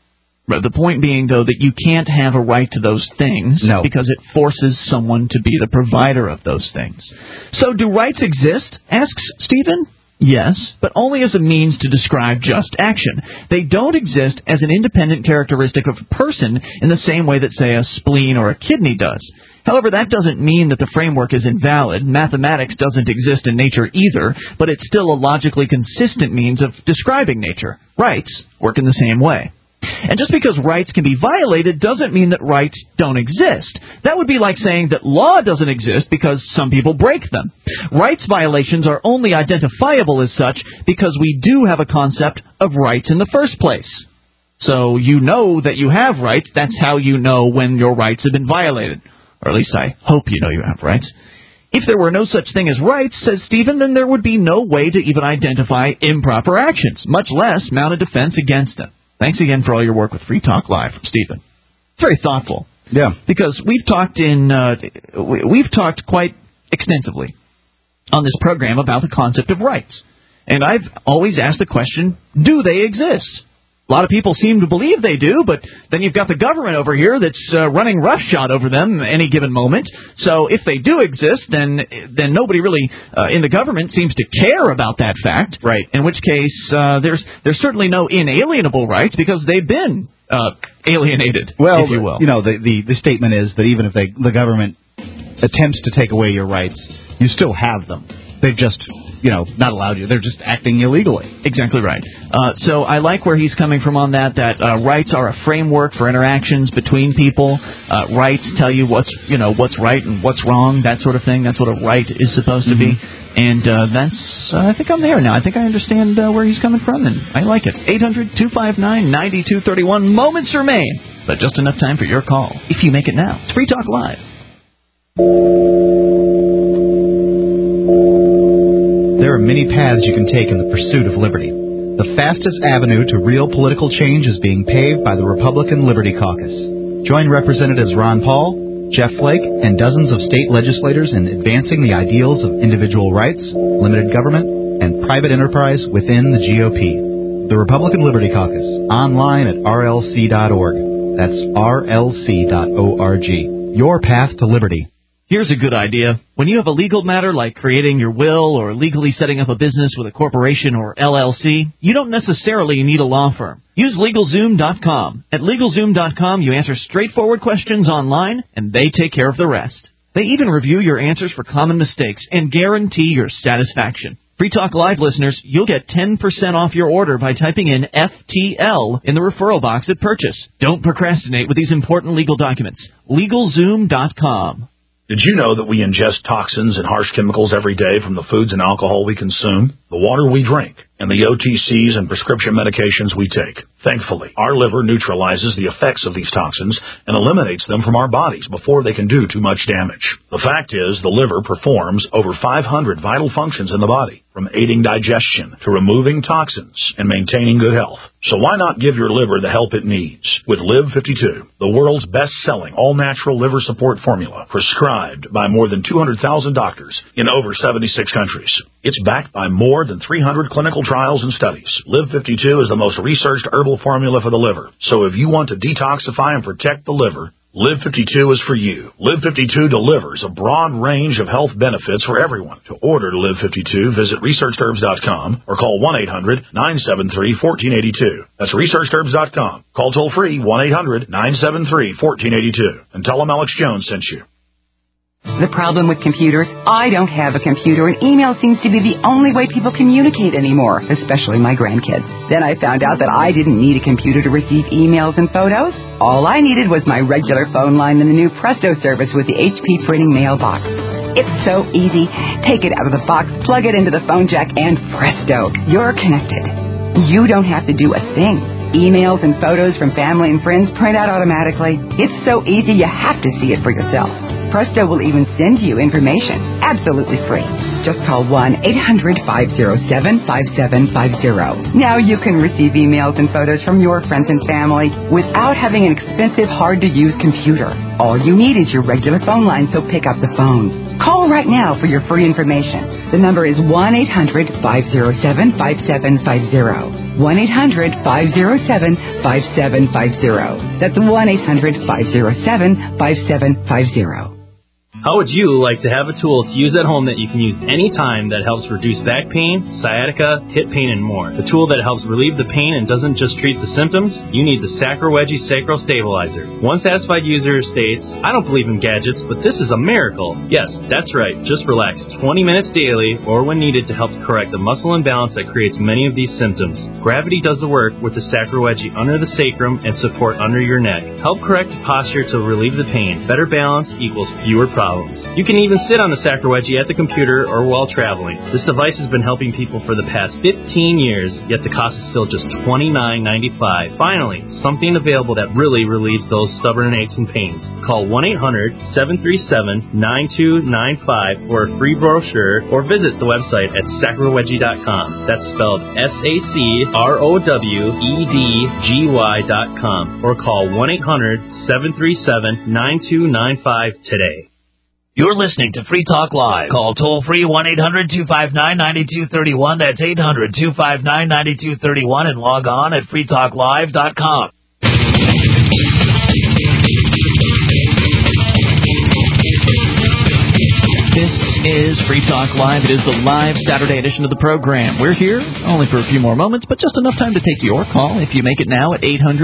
But the point being, though, that you can't have a right to those things because it forces someone to be the provider of those things. So do rights exist? Asks Stephen. Yes, but only as a means to describe just action. They don't exist as an independent characteristic of a person in the same way that, say, a spleen or a kidney does. However, that doesn't mean that the framework is invalid. Mathematics doesn't exist in nature either, but it's still a logically consistent means of describing nature. Rights work in the same way. And just because rights can be violated doesn't mean that rights don't exist. That would be like saying that law doesn't exist because some people break them. Rights violations are only identifiable as such because we do have a concept of rights in the first place. So you know that you have rights. That's how you know when your rights have been violated. Or at least I hope you know you have rights. If there were no such thing as rights, says Stephen, then there would be no way to even identify improper actions, much less mount a defense against them. Thanks again for all your work with Free Talk Live from Stephen. Very thoughtful. Yeah. Because we've talked quite extensively on this program about the concept of rights. And I've always asked the question, do they exist? A lot of people seem to believe they do, but then you've got the government over here that's running roughshod over them any given moment. So if they do exist, then nobody really in the government seems to care about that fact. Right. In which case, there's certainly no inalienable rights because they've been alienated, well, if you will. You know, the statement is that even if the government attempts to take away your rights, you still have them. They've just not allowed you. They're just acting illegally. Exactly right. So I like where he's coming from on that rights are a framework for interactions between people. Rights tell you what's right and what's wrong, that sort of thing. That's what a right is supposed to be. And I think I'm there now. I think I understand where he's coming from, and I like it. 800-259-9231. Moments remain, but just enough time for your call. If you make it now. It's Free Talk Live. There are many paths you can take in the pursuit of liberty. The fastest avenue to real political change is being paved by the Republican Liberty Caucus. Join Representatives Ron Paul, Jeff Flake, and dozens of state legislators in advancing the ideals of individual rights, limited government, and private enterprise within the GOP. The Republican Liberty Caucus, online at rlc.org. That's rlc.org. Your path to liberty. Here's a good idea. When you have a legal matter like creating your will or legally setting up a business with a corporation or LLC, you don't necessarily need a law firm. Use LegalZoom.com. At LegalZoom.com, you answer straightforward questions online, and they take care of the rest. They even review your answers for common mistakes and guarantee your satisfaction. Free Talk Live listeners, you'll get 10% off your order by typing in FTL in the referral box at purchase. Don't procrastinate with these important legal documents. LegalZoom.com. Did you know that we ingest toxins and harsh chemicals every day from the foods and alcohol we consume, the water we drink, and the OTCs and prescription medications we take? Thankfully, our liver neutralizes the effects of these toxins and eliminates them from our bodies before they can do too much damage. The fact is, the liver performs over 500 vital functions in the body, from aiding digestion to removing toxins and maintaining good health. So why not give your liver the help it needs with Live 52, the world's best-selling all-natural liver support formula, prescribed by more than 200,000 doctors in over 76 countries. It's backed by more than 300 clinical trials and studies. Live 52 is the most researched herbal formula for the liver. So if you want to detoxify and protect the liver, Live 52 is for you. Live 52 delivers a broad range of health benefits for everyone. To order Live 52, visit ResearchedHerbs.com or call 1-800-973-1482. That's ResearchedHerbs.com. Call toll-free 1-800-973-1482 and tell them Alex Jones sent you. The problem with computers? I don't have a computer, and email seems to be the only way people communicate anymore, especially my grandkids. Then I found out that I didn't need a computer to receive emails and photos. All I needed was my regular phone line and the new Presto service with the HP printing mailbox. It's so easy. Take it out of the box, plug it into the phone jack, and presto, you're connected. You don't have to do a thing. Emails and photos from family and friends print out automatically. It's so easy you have to see it for yourself. Presto will even send you information, absolutely free. Just call 1-800-507-5750. Now you can receive emails and photos from your friends and family without having an expensive, hard-to-use computer. All you need is your regular phone line, so pick up the phone. Call right now for your free information. The number is 1-800-507-5750. 1-800-507-5750. That's 1-800-507-5750. How would you like to have a tool to use at home that you can use anytime that helps reduce back pain, sciatica, hip pain, and more? A tool that helps relieve the pain and doesn't just treat the symptoms? You need the Sacrawedgie Sacral Stabilizer. One satisfied user states, I don't believe in gadgets, but this is a miracle. Yes, that's right. Just relax 20 minutes daily or when needed to help correct the muscle imbalance that creates many of these symptoms. Gravity does the work with the Sacrawedgie under the sacrum and support under your neck. Help correct posture to relieve the pain. Better balance equals fewer problems. You can even sit on the Sacrawedgie at the computer or while traveling. This device has been helping people for the past 15 years, yet the cost is still just $29.95. Finally, something available that really relieves those stubborn aches and pains. Call 1-800-737-9295 for a free brochure or visit the website at sacrawedgie.com. That's spelled SACROWEDGY.com or call 1-800-737-9295 today. You're listening to Free Talk Live. Call toll-free 1-800-259-9231. That's 800-259-9231 and log on at freetalklive.com. This is Free Talk Live. It is the live Saturday edition of the program. We're here only for a few more moments, but just enough time to take your call. If you make it now at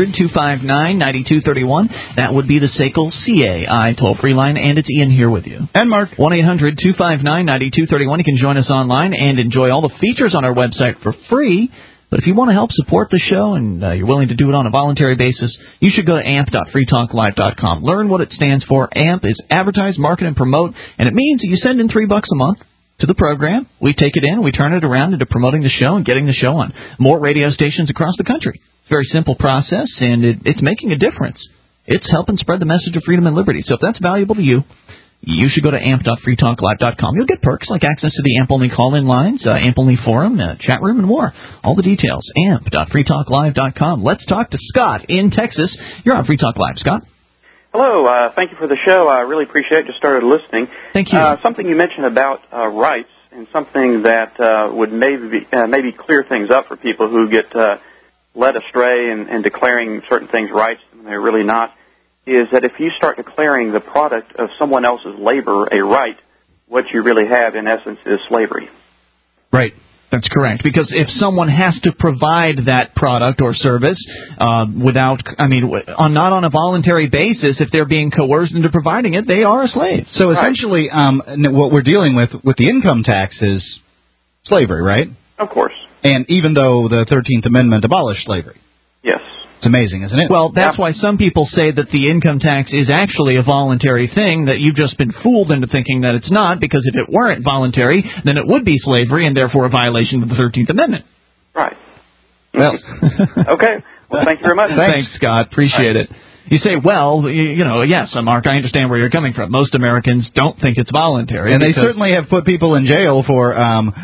800-259-9231, that would be the SACL CAI toll-free line, and it's Ian here with you. And Mark. 1-800-259-9231. You can join us online and enjoy all the features on our website for free. But if you want to help support the show and you're willing to do it on a voluntary basis, you should go to amp.freetalklive.com. Learn what it stands for. AMP is Advertise, Market, and Promote, and it means that you send in $3 a month to the program. We take it in, we turn it around into promoting the show and getting the show on more radio stations across the country. It's a very simple process, and it's making a difference. It's helping spread the message of freedom and liberty. So if that's valuable to you, you should go to amp.freetalklive.com. You'll get perks like access to the AMP-only call-in lines, AMP-only forum, chat room, and more. All the details, amp.freetalklive.com. Let's talk to Scott in Texas. You're on Free Talk Live, Scott. Hello. Thank you for the show. I really appreciate it. Just started listening. Thank you. Something you mentioned about rights and something that would maybe clear things up for people who get led astray in declaring certain things rights when they're really not, is that if you start declaring the product of someone else's labor a right, what you really have, in essence, is slavery. Right. That's correct. Because if someone has to provide that product or service not on a voluntary basis, if they're being coerced into providing it, they are a slave. So essentially, what we're dealing with the income tax is slavery, right? Of course. And even though the 13th Amendment abolished slavery. Yes. It's amazing, isn't it? Well, that's why some people say that the income tax is actually a voluntary thing, that you've just been fooled into thinking that it's not, because if it weren't voluntary, then it would be slavery and therefore a violation of the 13th Amendment. Right. Well, okay. Well, thank you very much. Thanks, Scott. Appreciate it. You say, well, yes, Mark, I understand where you're coming from. Most Americans don't think it's voluntary. And they certainly have put people in jail for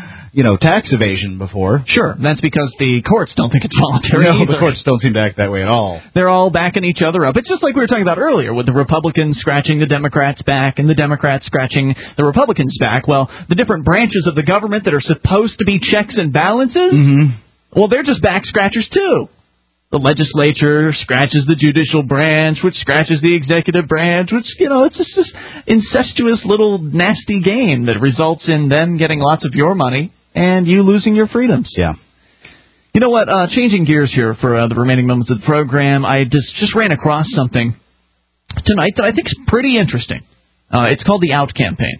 tax evasion before. Sure, that's because the courts don't think it's voluntary. No, the courts don't seem to act that way at all. They're all backing each other up. It's just like we were talking about earlier, with the Republicans scratching the Democrats' back and the Democrats scratching the Republicans' back. Well, the different branches of the government that are supposed to be checks and balances, well, they're just back scratchers too. The legislature scratches the judicial branch, which scratches the executive branch, which, it's just this incestuous little nasty game that results in them getting lots of your money and you losing your freedoms. Yeah. You know what? Changing gears here for the remaining moments of the program, I just ran across something tonight that I think is pretty interesting. It's called the Out campaign.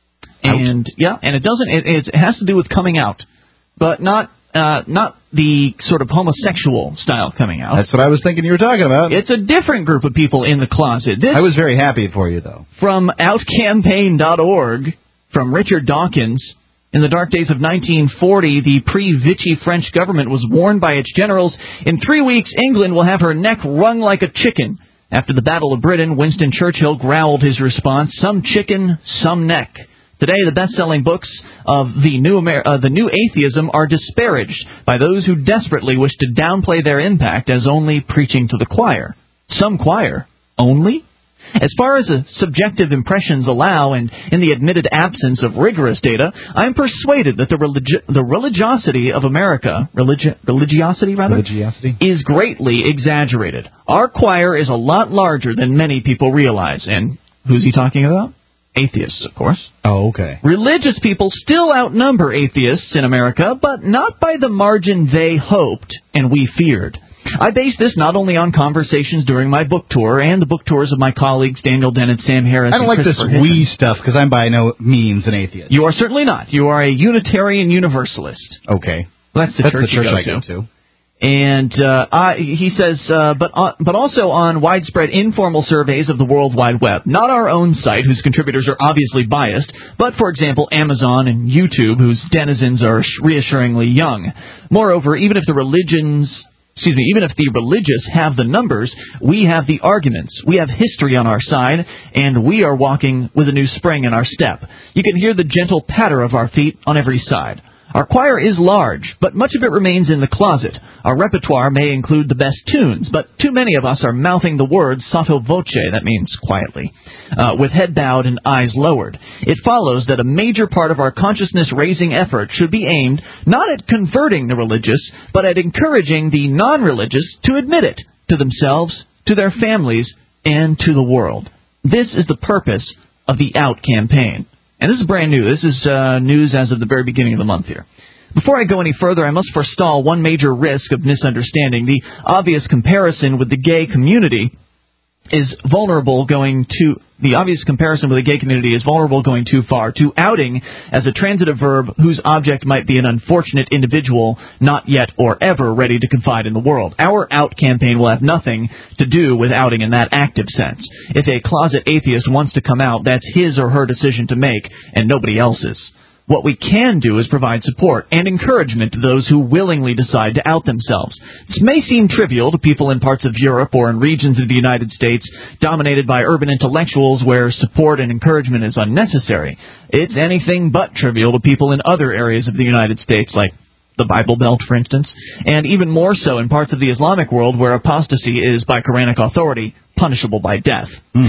And it has to do with coming out, but not the sort of homosexual style coming out. That's what I was thinking you were talking about. It's a different group of people in the closet. I was very happy for you, though. From outcampaign.org, from Richard Dawkins. In the dark days of 1940, the pre-Vichy French government was warned by its generals, in 3 weeks England will have her neck wrung like a chicken. After the Battle of Britain, Winston Churchill growled his response, some chicken, some neck. Today, the best-selling books of the new atheism are disparaged by those who desperately wish to downplay their impact as only preaching to the choir. Some choir? Only? As far as subjective impressions allow, and in the admitted absence of rigorous data, I am persuaded that the religiosity of America, religiosity is greatly exaggerated. Our choir is a lot larger than many people realize. And who's he talking about? Atheists, of course. Oh, okay. Religious people still outnumber atheists in America, but not by the margin they hoped and we feared. I base this not only on conversations during my book tour and the book tours of my colleagues Daniel Dennett, Sam Harris, I don't like this we stuff because I'm by no means an atheist. You are certainly not. You are a Unitarian Universalist. Okay. Well, that's the church I go to. And he says, but also on widespread informal surveys of the World Wide Web. Not our own site, whose contributors are obviously biased, but, for example, Amazon and YouTube, whose denizens are reassuringly young. Moreover, even if the religious have the numbers, we have the arguments. We have history on our side, and we are walking with a new spring in our step. You can hear the gentle patter of our feet on every side. Our choir is large, but much of it remains in the closet. Our repertoire may include the best tunes, but too many of us are mouthing the words sotto voce, that means quietly, with head bowed and eyes lowered. It follows that a major part of our consciousness-raising effort should be aimed not at converting the religious, but at encouraging the non-religious to admit it, to themselves, to their families, and to the world. This is the purpose of the OUT campaign. And this is brand new. This is news as of the very beginning of the month here. Before I go any further, I must forestall one major risk of misunderstanding. The obvious comparison with the gay community is vulnerable going too far, to outing as a transitive verb whose object might be an unfortunate individual not yet or ever ready to confide in the world. Our OUT campaign will have nothing to do with outing in that active sense. If a closet atheist wants to come out, that's his or her decision to make, and nobody else's. What we can do is provide support and encouragement to those who willingly decide to out themselves. This may seem trivial to people in parts of Europe or in regions of the United States dominated by urban intellectuals where support and encouragement is unnecessary. It's anything but trivial to people in other areas of the United States, like the Bible Belt, for instance, and even more so in parts of the Islamic world where apostasy is, by Quranic authority, punishable by death.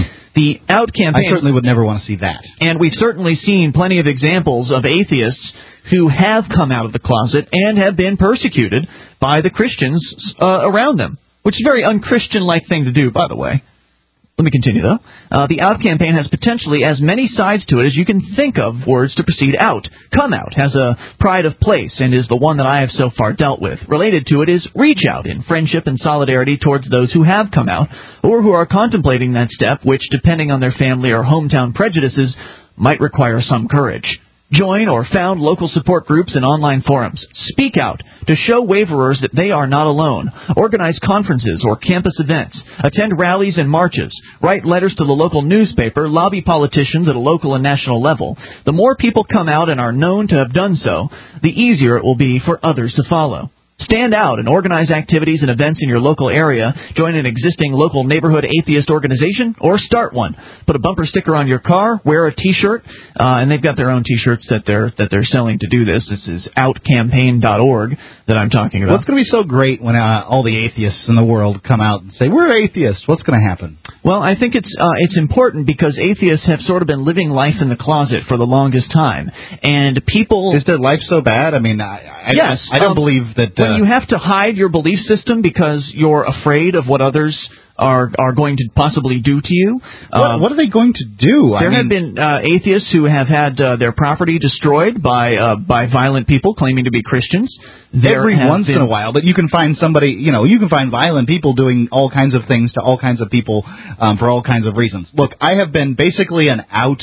The OUT campaign... I certainly would never want to see that. And we've certainly seen plenty of examples of atheists who have come out of the closet and have been persecuted by the Christians around them, which is a very un-Christian-like thing to do, by the way. Let me continue, though. The OUT campaign has potentially as many sides to it as you can think of words to precede out. Come out has a pride of place and is the one that I have so far dealt with. Related to it is reach out in friendship and solidarity towards those who have come out or who are contemplating that step, which, depending on their family or hometown prejudices, might require some courage. Join or found local support groups and online forums. Speak out to show waverers that they are not alone. Organize conferences or campus events. Attend rallies and marches. Write letters to the local newspaper. Lobby politicians at a local and national level. The more people come out and are known to have done so, the easier it will be for others to follow. Stand out and organize activities and events in your local area. Join an existing local neighborhood atheist organization or start one. Put a bumper sticker on your car, wear a T-shirt, and they've got their own T-shirts that they're selling to do this. This is outcampaign.org that I'm talking about. What's going to be so great when all the atheists in the world come out and say, we're atheists? What's going to happen? Well, I think it's important because atheists have sort of been living life in the closet for the longest time. And people... Is their life so bad? I mean, yes. I don't believe that... When you have to hide your belief system because you're afraid of what others are going to possibly do to you. What are they going to do? There have been atheists who have had their property destroyed by violent people claiming to be Christians. Every once in a while, but you can find somebody, you can find violent people doing all kinds of things to all kinds of people for all kinds of reasons. Look, I have been basically an out,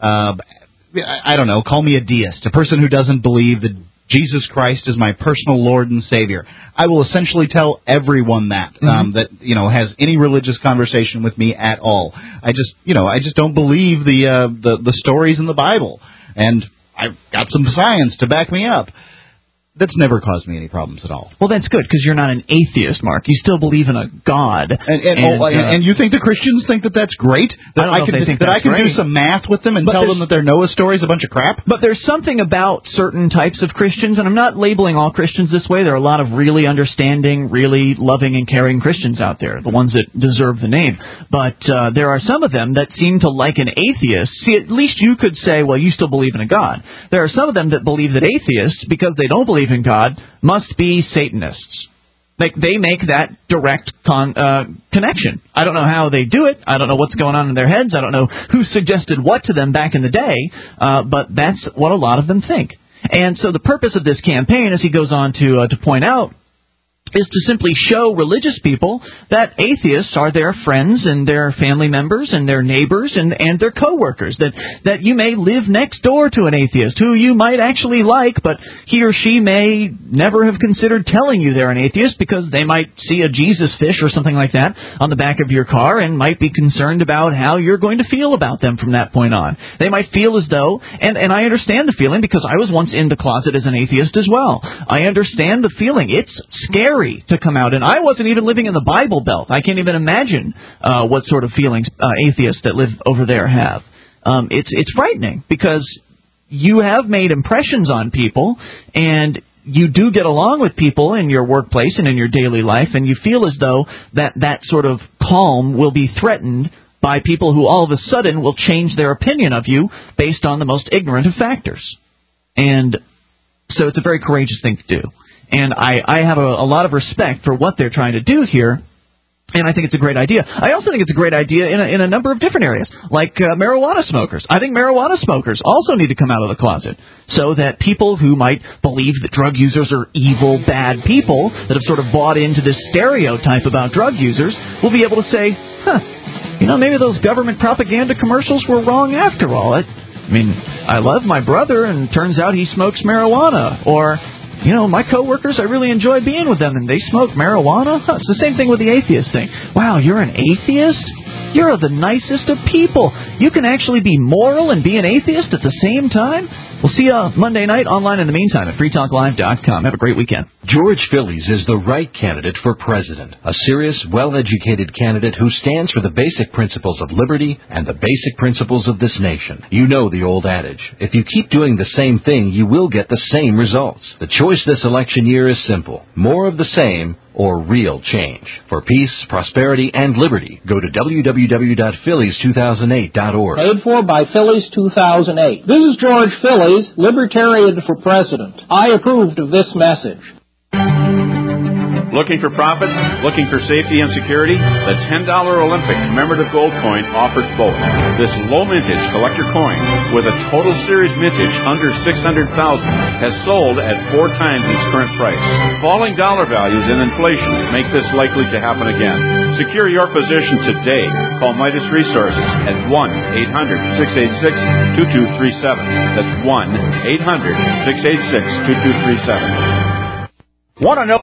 I don't know, call me a deist, a person who doesn't believe that Jesus Christ is my personal Lord and Savior. I will essentially tell everyone that, that, has any religious conversation with me at all. I just don't believe the stories in the Bible. And I've got some science to back me up. That's never caused me any problems at all. Well, that's good, because you're not an atheist, Mark. You still believe in a God. And you think the Christians think that that's great? That I can do some math with them and tell them that their Noah story is a bunch of crap? But there's something about certain types of Christians, and I'm not labeling all Christians this way. There are a lot of really understanding, really loving and caring Christians out there, the ones that deserve the name. But there are some of them that seem to like an atheist. See, at least you could say, well, you still believe in a God. There are some of them that believe that atheists, because they don't believe in God, must be Satanists. They make that direct connection. I don't know how they do it. I don't know what's going on in their heads. I don't know who suggested what to them back in the day, but that's what a lot of them think. And so the purpose of this campaign, as he goes on to point out, is to simply show religious people that atheists are their friends and their family members and their neighbors and their coworkers. That you may live next door to an atheist who you might actually like, but he or she may never have considered telling you they're an atheist because they might see a Jesus fish or something like that on the back of your car and might be concerned about how you're going to feel about them from that point on. They might feel as though, and I understand the feeling because I was once in the closet as an atheist as well. I understand the feeling. It's scary to come out, and I wasn't even living in the Bible Belt. I can't even imagine what sort of feelings atheists that live over there have. It's frightening because you have made impressions on people, and you do get along with people in your workplace and in your daily life, and you feel as though that sort of calm will be threatened by people who all of a sudden will change their opinion of you based on the most ignorant of factors. And so it's a very courageous thing to do. And I have a lot of respect for what they're trying to do here, and I think it's a great idea. I also think it's a great idea in a number of different areas, like marijuana smokers. I think marijuana smokers also need to come out of the closet so that people who might believe that drug users are evil, bad people that have sort of bought into this stereotype about drug users will be able to say, maybe those government propaganda commercials were wrong after all. I mean, I love my brother, and it turns out he smokes marijuana. Or, my coworkers, I really enjoy being with them, and they smoke marijuana? It's the same thing with the atheist thing. Wow, you're an atheist? You're the nicest of people. You can actually be moral and be an atheist at the same time? We'll see you Monday night online in the meantime at freetalklive.com. Have a great weekend. George Phillies is the right candidate for president. A serious, well-educated candidate who stands for the basic principles of liberty and the basic principles of this nation. You know the old adage. If you keep doing the same thing, you will get the same results. The choice this election year is simple. More of the same or real change. For peace, prosperity, and liberty, go to www.phillies2008.org. Paid for by Phillies 2008. This is George Phillies, Libertarian for President. I approved of this message. Looking for profits? Looking for safety and security? The $10 Olympic commemorative gold coin offers both. This low mintage collector coin with a total series mintage under $600,000 has sold at 4 times its current price. Falling dollar values and inflation make this likely to happen again. Secure your position today. Call Midas Resources at 1-800-686-2237. That's 1-800-686-2237. Want to know